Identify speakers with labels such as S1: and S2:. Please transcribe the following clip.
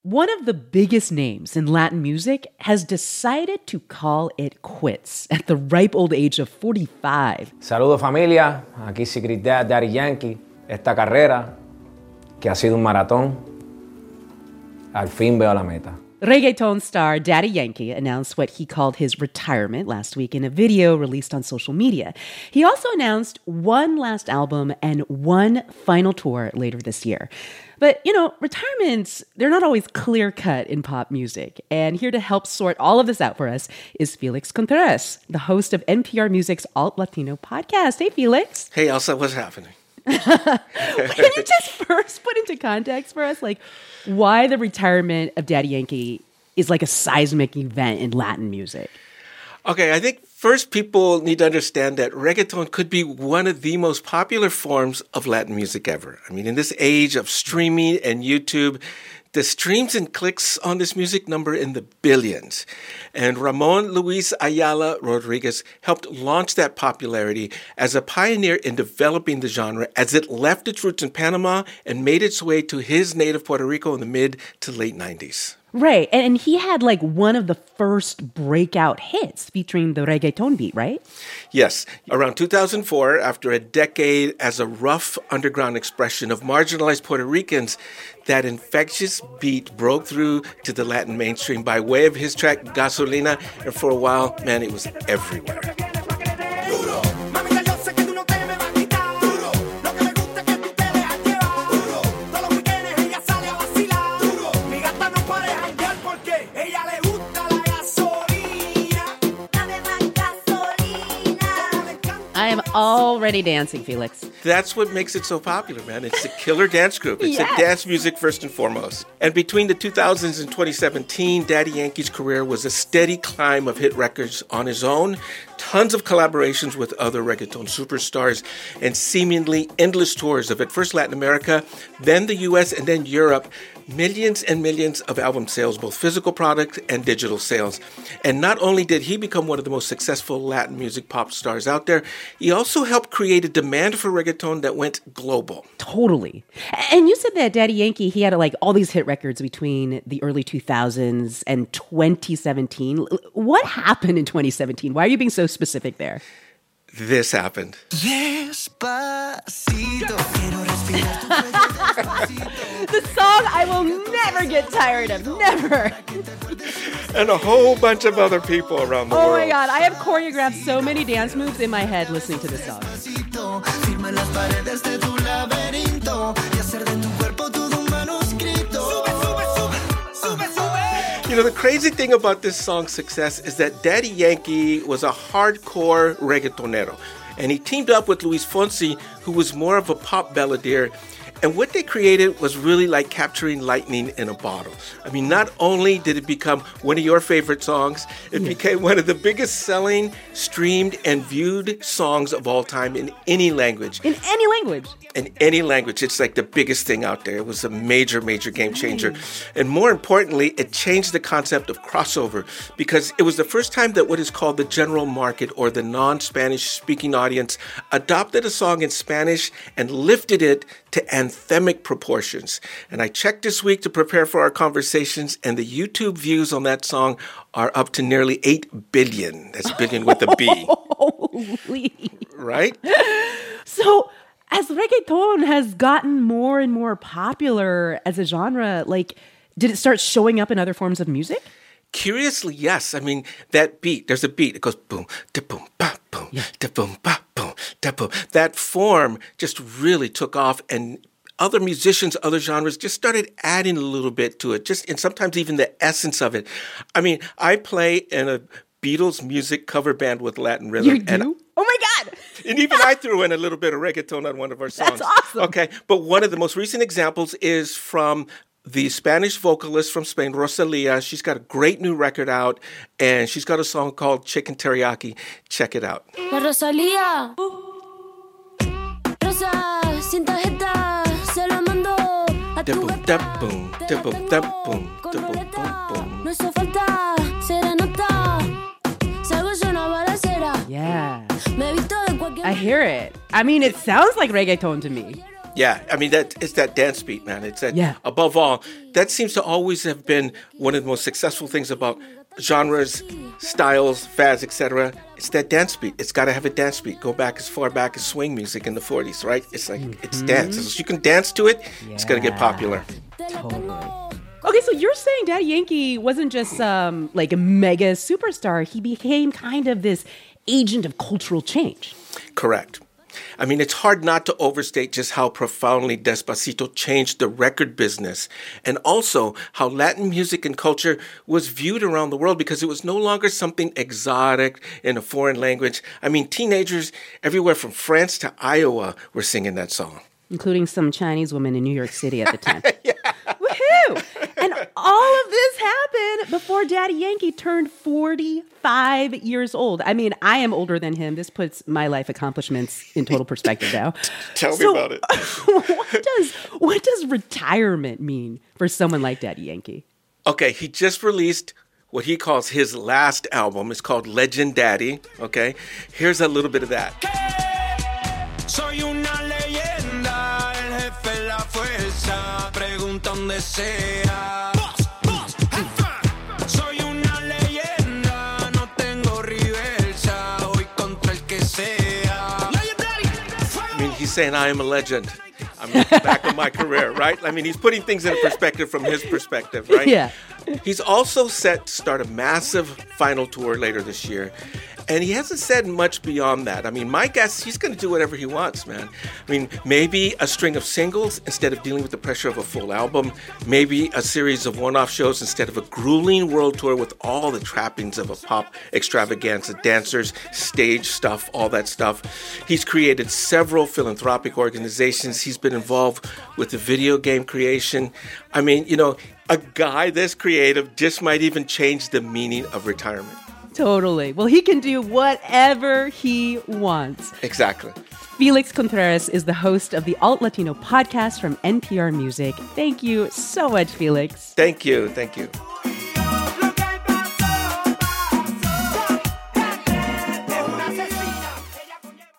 S1: One of the biggest names in Latin music has decided to call it quits at the ripe old age of 45.
S2: Saludos familia, aquí Secret Daddy Yankee. Esta carrera, que ha sido un maratón, al fin veo la meta.
S1: Reggaeton star Daddy Yankee announced what he called his retirement last week in a video released on social media. He also announced one last album and one final tour later this year. But, retirements, they're not always clear-cut in pop music. And here to help sort all of this out for us is Felix Contreras, the host of NPR Music's Alt Latino podcast. Hey, Felix.
S3: Hey, Elsa, what's happening?
S1: Can you just first put into context for us, why the retirement of Daddy Yankee is like a seismic event in Latin music?
S3: Okay, I think first people need to understand that reggaeton could be one of the most popular forms of Latin music ever. I mean, in this age of streaming and YouTube, the streams and clicks on this music number in the billions. And Ramon Luis Ayala Rodriguez helped launch that popularity as a pioneer in developing the genre as it left its roots in Panama and made its way to his native Puerto Rico in the mid to late 90s.
S1: Right. And he had one of the first breakout hits featuring the reggaeton beat, right?
S3: Yes. Around 2004, after a decade as a rough underground expression of marginalized Puerto Ricans, that infectious beat broke through to the Latin mainstream by way of his track Gasolina. And for a while, man, it was everywhere.
S1: Already dancing, Felix.
S3: That's what makes it so popular, man. It's a killer dance group. It's
S1: Yes.
S3: a dance music first and foremost. And between the 2000s and 2017, Daddy Yankee's career was a steady climb of hit records on his own, tons of collaborations with other reggaeton superstars, and seemingly endless tours of at first Latin America, then the US, and then Europe. Millions and millions of album sales, both physical product and digital sales. And not only did he become one of the most successful Latin music pop stars out there, he also helped create a demand for reggaeton that went global.
S1: Totally. And you said that Daddy Yankee, he had all these hit records between the early 2000s and 2017. What happened in 2017? Why are you being so specific there?
S3: This happened.
S1: The song I will never get tired of. Never.
S3: And a whole bunch of other people around the world.
S1: Oh my God. I have choreographed so many dance moves in my head listening to this song.
S3: The crazy thing about this song's success is that Daddy Yankee was a hardcore reggaetonero. And he teamed up with Luis Fonsi, who was more of a pop balladeer. And what they created was really like capturing lightning in a bottle. I mean, not only did it become one of your favorite songs, it became one of the biggest selling, streamed, and viewed songs of all time in any language.
S1: In any language?
S3: In any language. It's like the biggest thing out there. It was a major, major game changer. And more importantly, it changed the concept of crossover because it was the first time that what is called the general market or the non-Spanish speaking audience adopted a song in Spanish and lifted it to anthemic proportions. And I checked this week to prepare for our conversations, and the YouTube views on that song are up to nearly 8 billion. That's billion with a B.
S1: Holy.
S3: Right?
S1: So as reggaeton has gotten more and more popular as a genre, did it start showing up in other forms of music?
S3: Curiously, yes. I mean, that beat, there's a beat. It goes boom, da boom, ba boom, da boom, ba boom, da boom. That form just really took off, and other musicians, other genres just started adding a little bit to it, and sometimes even the essence of it. I mean, I play in a Beatles music cover band with Latin rhythm.
S1: You do? Oh my God!
S3: And even I threw in a little bit of reggaeton on one of our songs.
S1: That's awesome.
S3: Okay, but one of the most recent examples is from the Spanish vocalist from Spain, Rosalia. She's got a great new record out, and she's got a song called Chicken Teriyaki. Check it out.
S4: La Rosalía. Rosa, sin tarjeta, se la mando a tu gata. No hizo falta serenata. Salgo yo una balacera.
S1: Yeah.
S4: Me he visto de cualquier...
S1: I hear it. I mean, it sounds like reggaeton to me.
S3: Yeah, I mean, it's that dance beat, man. It's that,
S1: Yeah.
S3: above all, that seems to always have been one of the most successful things about genres, styles, fads, etc. It's that dance beat. It's got to have a dance beat. Go back as far back as swing music in the 40s, right? It's like, it's dance. If you can dance to it, it's going to get popular.
S1: Okay, so you're saying Daddy Yankee wasn't just like a mega superstar. He became kind of this agent of cultural change.
S3: Correct. I mean, it's hard not to overstate just how profoundly Despacito changed the record business and also how Latin music and culture was viewed around the world because it was no longer something exotic in a foreign language. I mean, teenagers everywhere from France to Iowa were singing that song.
S1: Including some Chinese woman in New York City at the time. Woohoo! And all of this happened before Daddy Yankee turned 45 years old. I mean, I am older than him. This puts my life accomplishments in total perspective now.
S3: Tell me about it.
S1: What does retirement mean for someone like Daddy Yankee?
S3: Okay, he just released what he calls his last album. It's called Legend Daddy, okay? Here's a little bit of that.
S5: Soy una leyenda, el jefe la fuerza, pregunta donde sea. Soy una leyenda, no tengo reversa, hoy contra el que sea.
S3: I mean, he's saying, I am a legend. I'm looking back on my career, right? I mean, he's putting things in perspective from his perspective, right?
S1: Yeah.
S3: He's also set to start a massive final tour later this year. And he hasn't said much beyond that. I mean, my guess, he's going to do whatever he wants, man. I mean, maybe a string of singles instead of dealing with the pressure of a full album. Maybe a series of one-off shows instead of a grueling world tour with all the trappings of a pop extravaganza, dancers, stage stuff, all that stuff. He's created several philanthropic organizations. He's been involved with the video game creation. I mean, you know, a guy this creative just might even change the meaning of retirement.
S1: Totally. Well, he can do whatever he wants.
S3: Exactly.
S1: Felix Contreras is the host of the Alt Latino podcast from NPR Music. Thank you so much, Felix.
S3: Thank you. Thank you.